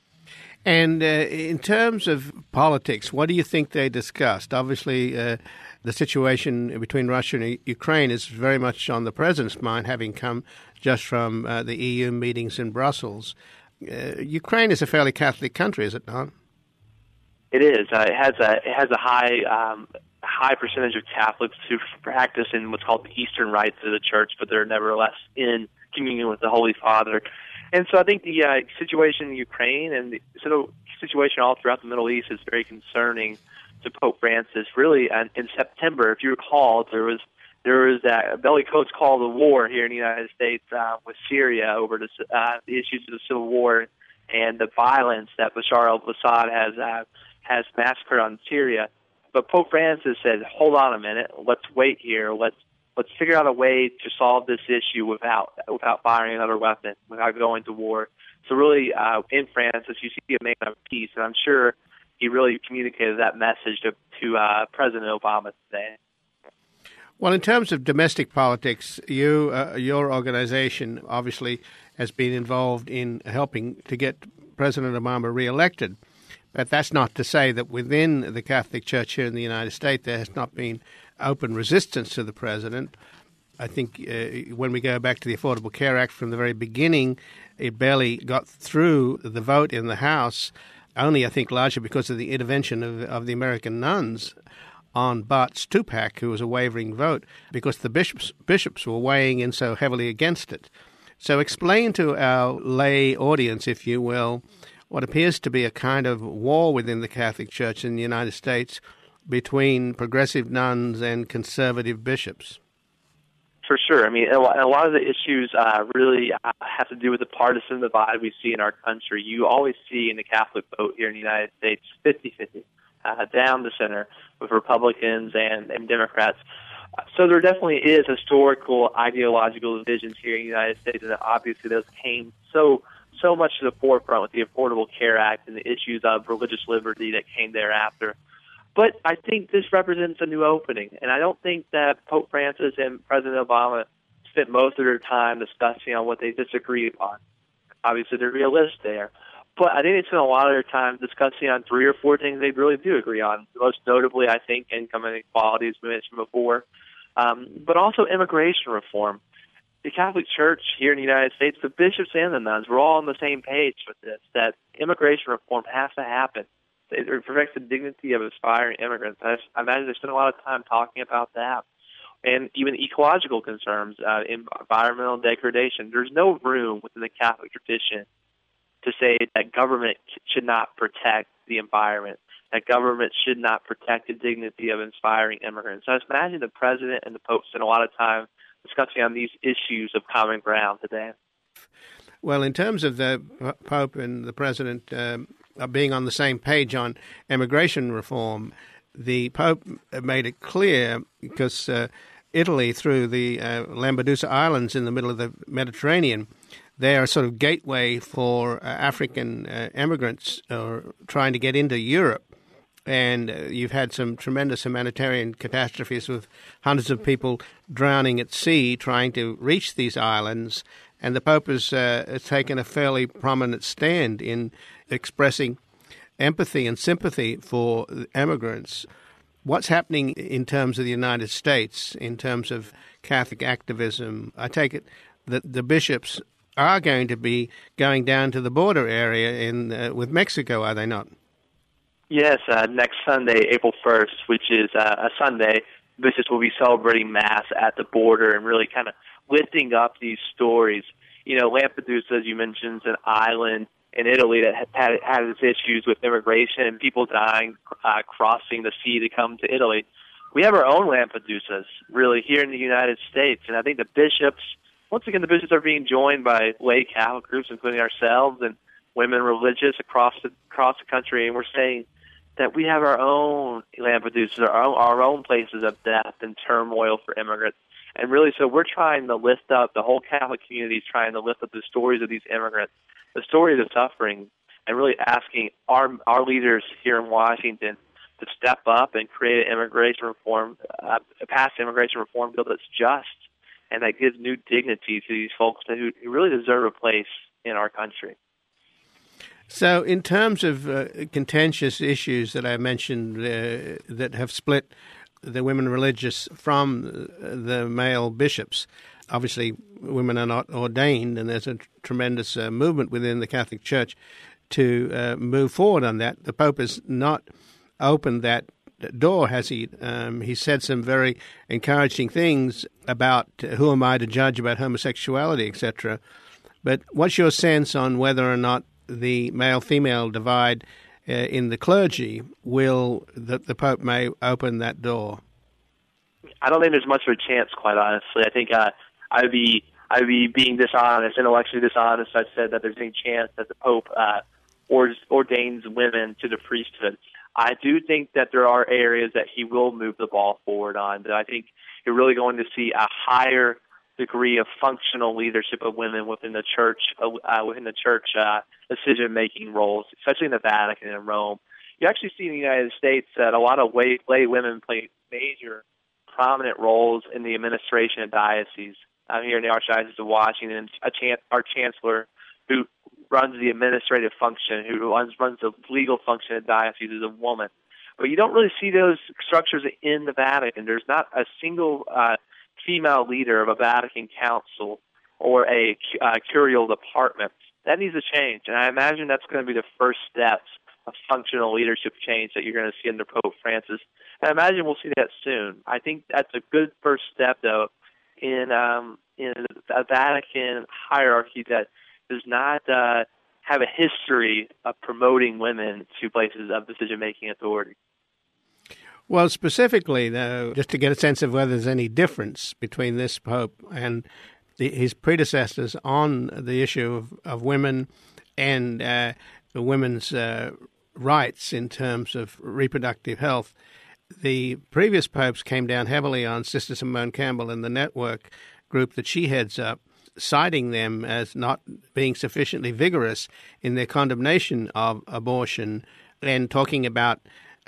And in terms of politics, what do you think they discussed? Obviously, the situation between Russia and Ukraine is very much on the president's mind, having come just from the EU meetings in Brussels. Ukraine is a fairly Catholic country, is it not? It is. It has a high percentage of Catholics who practice in what's called the Eastern rites of the Church, but they're nevertheless in communion with the Holy Father. And so I think the situation in Ukraine and the situation all throughout the Middle East is very concerning to Pope Francis. Really, in September, if you recall, there was that bellicose call to war here in the United States with Syria over the issues of the civil war and the violence that Bashar al-Assad has massacred on Syria. But Pope Francis said, "Hold on a minute. Let's wait here. Let's figure out a way to solve this issue without firing another weapon, without going to war." So really, in Francis, you see a man of peace, and I'm sure he really communicated that message to President Obama today. Well, in terms of domestic politics, your organization obviously has been involved in helping to get President Obama reelected. But that's not to say that within the Catholic Church here in the United States there has not been open resistance to the president. I think when we go back to the Affordable Care Act from the very beginning, it barely got through the vote in the House, only I think largely because of the intervention of the American nuns on Bart Stupak, who was a wavering vote, because the bishops were weighing in so heavily against it. So explain to our lay audience, if you will, what appears to be a kind of war within the Catholic Church in the United States between progressive nuns and conservative bishops. For sure. I mean, a lot of the issues really have to do with the partisan divide we see in our country. You always see in the Catholic vote here in the United States 50-50, down the center, with Republicans and Democrats. So there definitely is historical ideological divisions here in the United States, and obviously those came so much to the forefront with the Affordable Care Act and the issues of religious liberty that came thereafter. But I think this represents a new opening, and I don't think that Pope Francis and President Obama spent most of their time discussing on what they disagree upon. Obviously, they're realists there. But I think they spent a lot of their time discussing on 3 or 4 things they really do agree on. Most notably, I think, income inequality, as we mentioned before, but also immigration reform. The Catholic Church here in the United States, the bishops and the nuns, we're all on the same page with this, that immigration reform has to happen. It protects the dignity of aspiring immigrants. I imagine they spend a lot of time talking about that. And even ecological concerns, environmental degradation. There's no room within the Catholic tradition to say that government should not protect the environment, that government should not protect the dignity of inspiring immigrants. So I imagine the President and the Pope spend a lot of time discussing on these issues of common ground today. Well, in terms of the Pope and the President being on the same page on immigration reform, the Pope made it clear, because Italy, through the Lampedusa Islands in the middle of the Mediterranean, they are a sort of gateway for African immigrants trying to get into Europe. And you've had some tremendous humanitarian catastrophes with hundreds of people drowning at sea trying to reach these islands. And the Pope has taken a fairly prominent stand in expressing empathy and sympathy for immigrants. What's happening in terms of the United States, in terms of Catholic activism? I take it that the bishops are going to be going down to the border area with Mexico, are they not? Yes, next Sunday, April 1st, which is a Sunday, bishops will be celebrating Mass at the border and really kind of lifting up these stories. You know, Lampedusa, as you mentioned, is an island in Italy that had its issues with immigration and people dying crossing the sea to come to Italy. We have our own Lampedusas, really, here in the United States. And I think the bishops, once again, the bishops are being joined by lay Catholic groups, including ourselves, and women religious across the country. And we're saying that we have our own Lampedusas, our own places of death and turmoil for immigrants. And really, so we're trying to lift up, the whole Catholic community is trying to lift up the stories of these immigrants, the stories of suffering, and really asking our leaders here in Washington to step up and create an immigration reform, pass an immigration reform bill that's just and that gives new dignity to these folks who really deserve a place in our country. So in terms of contentious issues that I mentioned that have split the women religious from the male bishops, obviously women are not ordained, and there's a tremendous movement within the Catholic Church to move forward on that. The Pope has not opened that door, has he? He said some very encouraging things about who am I to judge about homosexuality, etc. But what's your sense on whether or not the male-female divide in the clergy the Pope may open that door? I don't think there's much of a chance, quite honestly. I think I'd be being dishonest, intellectually dishonest. I've said that there's any chance that the Pope ordains women to the priesthood. I do think that there are areas that he will move the ball forward on. But I think you're really going to see a higher degree of functional leadership of women within the church, decision-making roles, especially in the Vatican and Rome. You actually see in the United States that a lot of lay women play major, prominent roles in the administration of dioceses. I'm here in the Archdiocese of Washington. Our chancellor, who runs the administrative function, who runs the legal function of diocese, is a woman. But you don't really see those structures in the Vatican. There's not a single female leader of a Vatican council or a curial department. That needs to change, and I imagine that's going to be the first steps of functional leadership change that you're going to see under Pope Francis. And I imagine we'll see that soon. I think that's a good first step, though, in a Vatican hierarchy that does not have a history of promoting women to places of decision-making authority. Well, specifically, though, just to get a sense of whether there's any difference between this Pope and his predecessors on the issue of women and the women's rights in terms of reproductive health, the previous popes came down heavily on Sister Simone Campbell and the network group that she heads up, citing them as not being sufficiently vigorous in their condemnation of abortion and talking about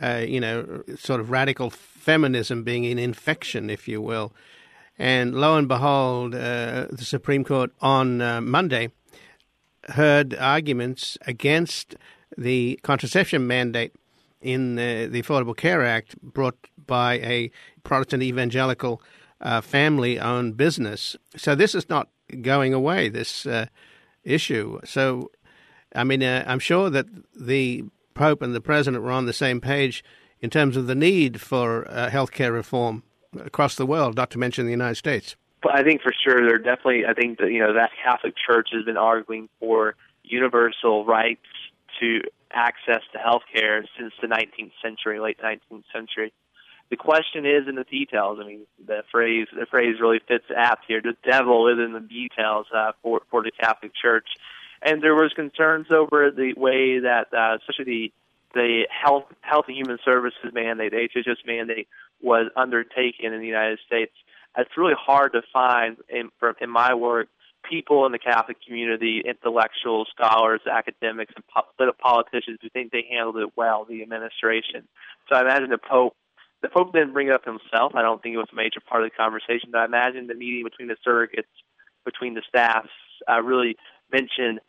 sort of radical feminism being an infection, if you will. And lo and behold, the Supreme Court on Monday heard arguments against the contraception mandate in the Affordable Care Act brought by a Protestant evangelical family-owned business. So this is not going away, this issue. So, I mean, I'm sure that the Pope and the President were on the same page in terms of the need for healthcare reform across the world, not to mention the United States. But I think for sure they're definitely, I think that, that Catholic Church has been arguing for universal rights to access to healthcare since the 19th century, late 19th century. The question is in the details. I mean, the phrase really fits apt here. The devil is in the details for the Catholic Church. And there was concerns over the way that, especially the Health and Human Services mandate, the HHS mandate, was undertaken in the United States. It's really hard to find in my work people in the Catholic community, intellectuals, scholars, academics, and politicians who think they handled it well, the administration. So I imagine the Pope didn't bring it up himself. I don't think it was a major part of the conversation, but I imagine the meeting between the surrogates, between the staffs, really mentioned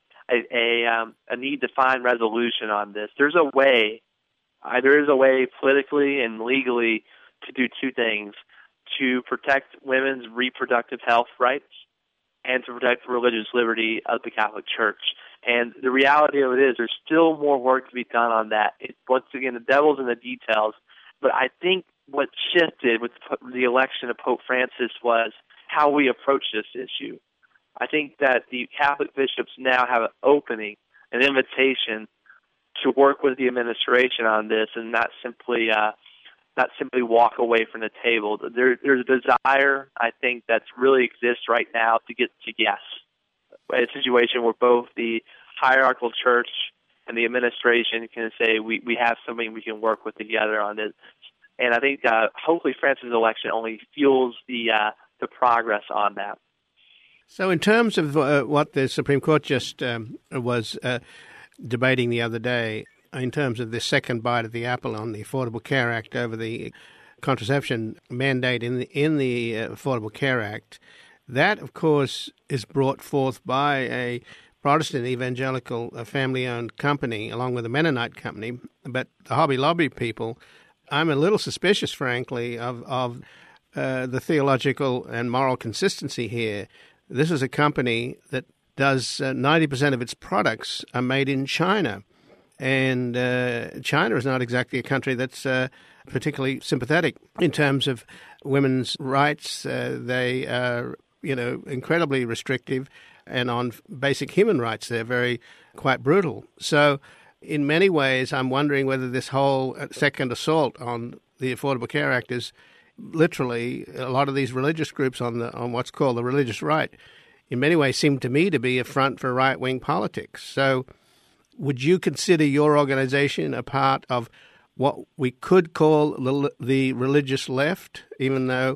a need to find resolution on this. There is a way politically and legally to do two things: to protect women's reproductive health rights and to protect the religious liberty of the Catholic Church. And the reality of it is there's still more work to be done on that. Once again, the devil's in the details. But I think what shifted with the election of Pope Francis was how we approach this issue. I think that the Catholic bishops now have an opening, an invitation to work with the administration on this and not simply walk away from the table. There's a desire, I think, that really exists right now to get to yes. A situation where both the hierarchical church and the administration can say we have something we can work with together on this. And I think hopefully Francis' election only fuels the progress on that. So in terms of what the Supreme Court just was debating the other day, in terms of the second bite of the apple on the Affordable Care Act over the contraception mandate in the Affordable Care Act, that, of course, is brought forth by a Protestant evangelical family-owned company along with a Mennonite company. But the Hobby Lobby people, I'm a little suspicious, frankly, of the theological and moral consistency here. This is a company that does 90% of its products are made in China. And China is not exactly a country that's particularly sympathetic in terms of women's rights. They are, incredibly restrictive. And on basic human rights, they're quite brutal. So in many ways, I'm wondering whether this whole second assault on the Affordable Care Act is literally a lot of these religious groups on what's called the religious right, in many ways seem to me to be a front for right-wing politics. So would you consider your organization a part of what we could call the religious left, even though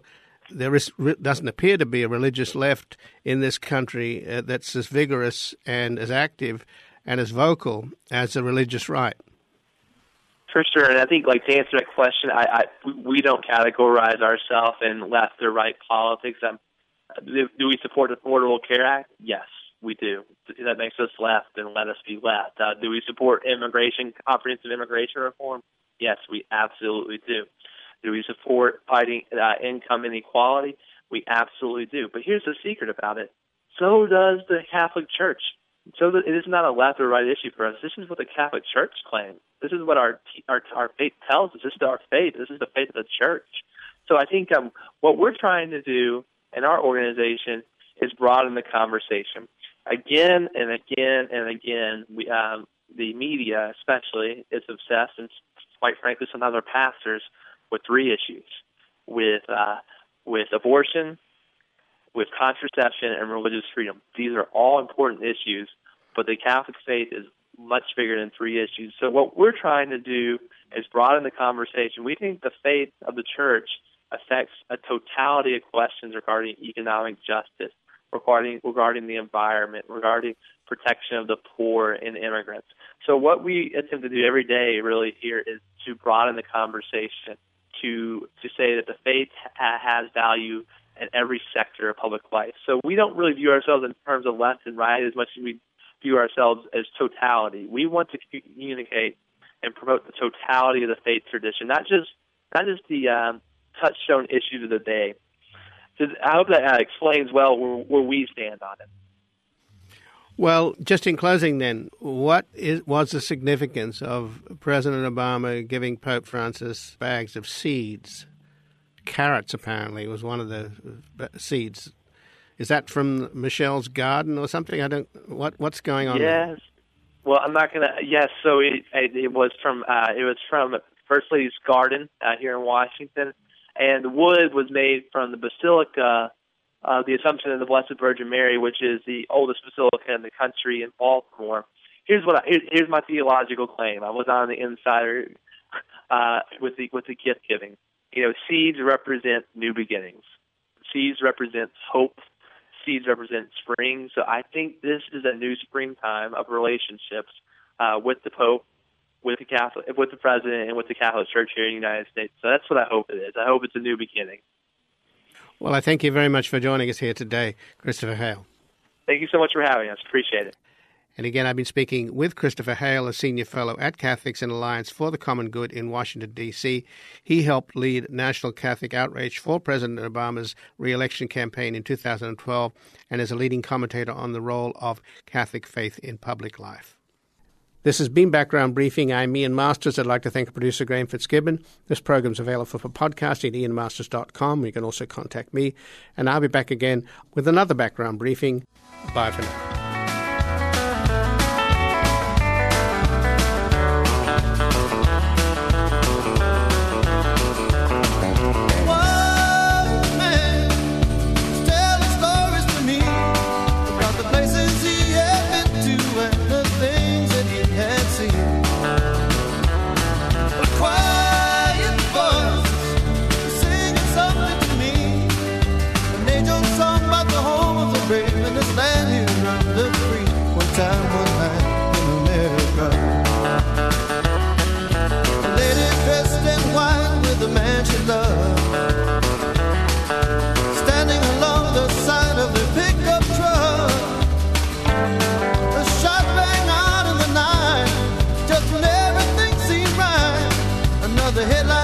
there doesn't appear to be a religious left in this country that's as vigorous and as active and as vocal as the religious right. For sure, and I think, like, to answer that question, we don't categorize ourselves in left or right politics. Do we support the Affordable Care Act? Yes, we do. That makes us left, and let us be left. Do we support comprehensive immigration reform? Yes, we absolutely do. Do we support fighting income inequality? We absolutely do. But here's the secret about it. So does the Catholic Church. So it is not a left or right issue for us. This is what the Catholic Church claims. This is what our faith tells us. This is our faith. This is the faith of the Church. So I think what we're trying to do in our organization is broaden the conversation. Again and again and again, the media especially is obsessed, and quite frankly, some other pastors, with three issues: with abortion, with contraception, and religious freedom. These are all important issues, but the Catholic faith is much bigger than three issues. So what we're trying to do is broaden the conversation. We think the faith of the Church affects a totality of questions regarding economic justice, regarding the environment, regarding protection of the poor and immigrants. So what we attempt to do every day really here is to broaden the conversation, to say that the faith has value in every sector of public life. So we don't really view ourselves in terms of left and right as much as we view ourselves as totality. We want to communicate and promote the totality of the faith tradition, not just the touchstone issues of the day. So I hope that explains well where we stand on it. Well, just in closing then, what was the significance of President Obama giving Pope Francis bags of seeds? Carrots, apparently, was one of the seeds. Is that from Michelle's garden or something? What's going on? Yes. Well, I'm not gonna. Yes. So it was from First Lady's garden here in Washington, and the wood was made from the Basilica of the Assumption of the Blessed Virgin Mary, which is the oldest basilica in the country in Baltimore. Here's my theological claim. I was on the insider with the gift giving. Seeds represent new beginnings. Seeds represent hope. Seeds represent spring. So I think this is a new springtime of relationships with the Pope, with the President, and with the Catholic Church here in the United States. So that's what I hope it is. I hope it's a new beginning. Well, I thank you very much for joining us here today, Christopher Hale. Thank you so much for having us. Appreciate it. And again, I've been speaking with Christopher Hale, a senior fellow at Catholics in Alliance for the Common Good in Washington, D.C. He helped lead National Catholic Outreach for President Obama's re-election campaign in 2012 and is a leading commentator on the role of Catholic faith in public life. This has been Background Briefing. I'm Ian Masters. I'd like to thank producer Graham Fitzgibbon. This program's available for podcasting at ianmasters.com. You can also contact me. And I'll be back again with another Background Briefing. Bye for now. The headline